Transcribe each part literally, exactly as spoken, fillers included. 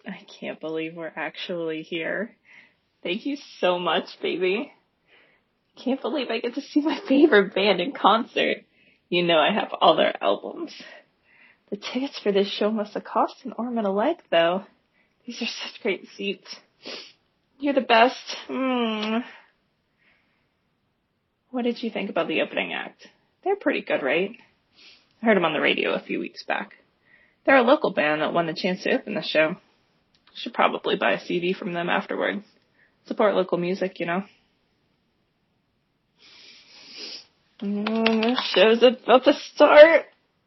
I can't believe we're actually here. Thank you so much, baby. Can't believe I get to see my favorite band in concert. You know I have all their albums. The tickets for this show must have cost an arm and a leg, though. These are such great seats. You're the best. Mm. What did you think about the opening act? They're pretty good, right? I heard them on the radio a few weeks back. They're a local band that won the chance to open the show. Should probably buy a C D from them afterward. Support local music, you know. Mm, the show's about to start.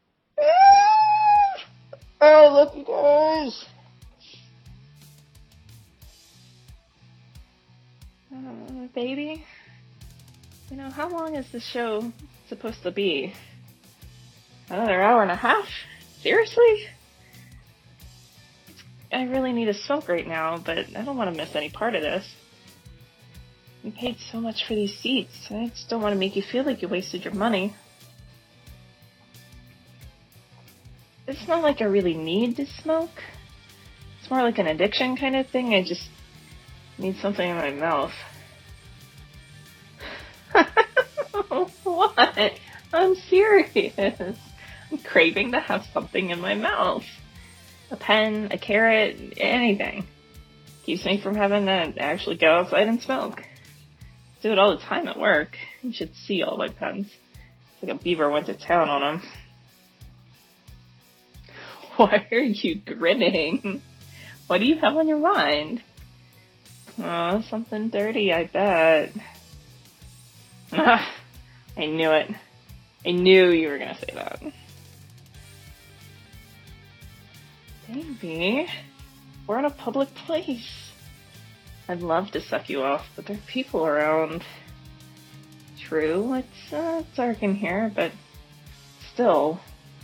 I love you guys. Uh, baby, you know, how long is the show supposed to be? Another hour and a half? Seriously? I really need a smoke right now, but I don't want to miss any part of this. You paid so much for these seats. I just don't want to make you feel like you wasted your money. It's not like I really need to smoke. It's more like an addiction kind of thing. I just need something in my mouth. What? I'm serious. I'm craving to have something in my mouth. A pen, a carrot, anything. Keeps me from having to actually go outside and smoke. Do it all the time at work. You should see all my pens. It's like a beaver went to town on them. Why are you grinning? What do you have on your mind? Oh, something dirty, I bet. Ah, I knew it. I knew you were gonna say that. Baby, we're in a public place. I'd love to suck you off, but there are people around. True, it's uh, dark in here, but still.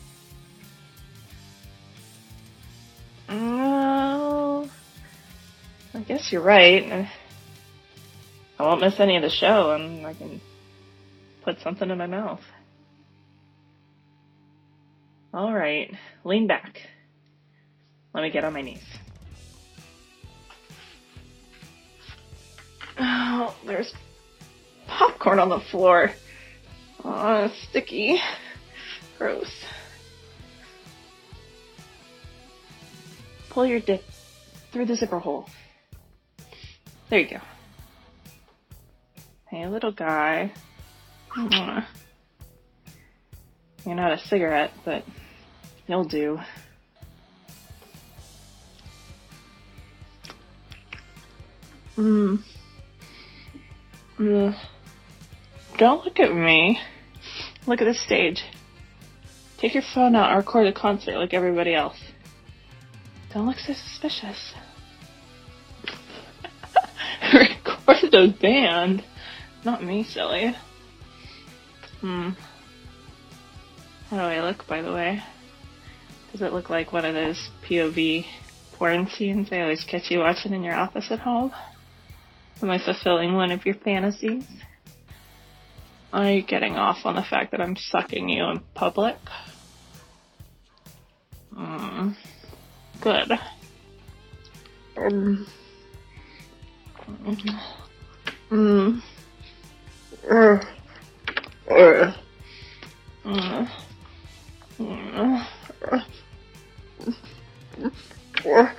Well, I guess you're right. I won't miss any of the show, and I can put something in my mouth. All right, lean back. Let me get on my knees. Oh, there's popcorn on the floor. Oh, it's sticky. Gross. Pull your dick through the zipper hole. There you go. Hey, little guy. You're not a cigarette, but you'll do. Mm. Mm. Don't look at me. Look at the stage. Take your phone out and record the concert like everybody else. Don't look so suspicious. Record the band. Not me, silly. Hmm. How do I look, by the way? Does it look like one of those P O V porn scenes I always catch you watching in your office at home? Am I fulfilling one of your fantasies? Are you getting off on the fact that I'm sucking you in public? Mm. Good. Um. Mm. Uh. Uh. Uh. Uh. Uh.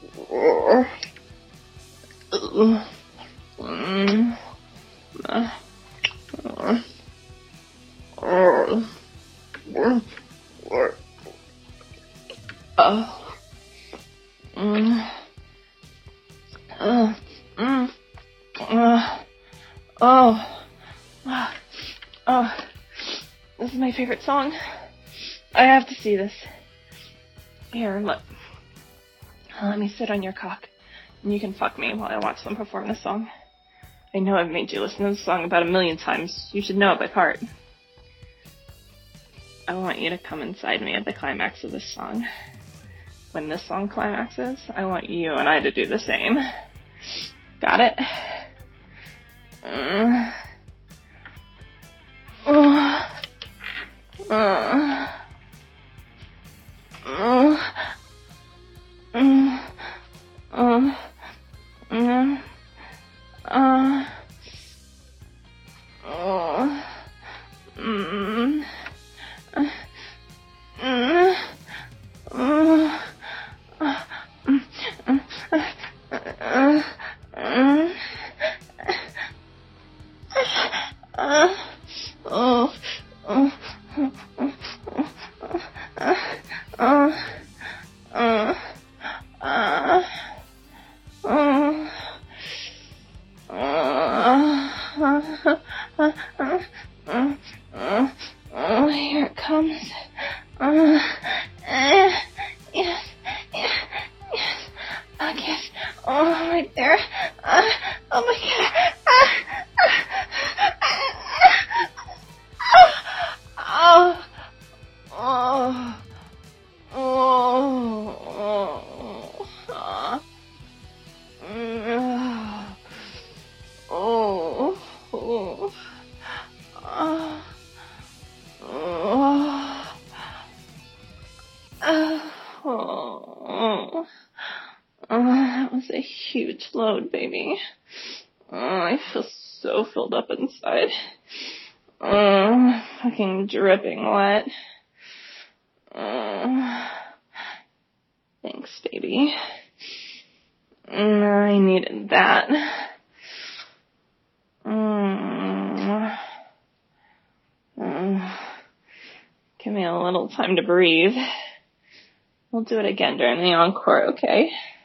Uh. Mm. Uh. Uh. Uh. Uh. Mm. Uh. Mm. Uh. Oh. Uh. Oh. This is my favorite song. I have to see this. Here, look. Let me sit on your cock, and you can fuck me while I watch them perform this song. I know I've made you listen to this song about a million times. You should know it by heart. I want you to come inside me at the climax of this song. When this song climaxes, I want you and I to do the same. Got it? Uh, uh, uh, uh, uh, Oh, right there. Uh, oh my god. Oh. Oh. Oh. Oh. Oh. Oh. Oh. Oh. Oh. Oh, that was a huge load, baby. Oh, I feel so filled up inside. Oh, fucking dripping wet. Oh, thanks, baby. I needed that. Mm. Mm. Give me a little time to breathe. We'll do it again during the encore, okay?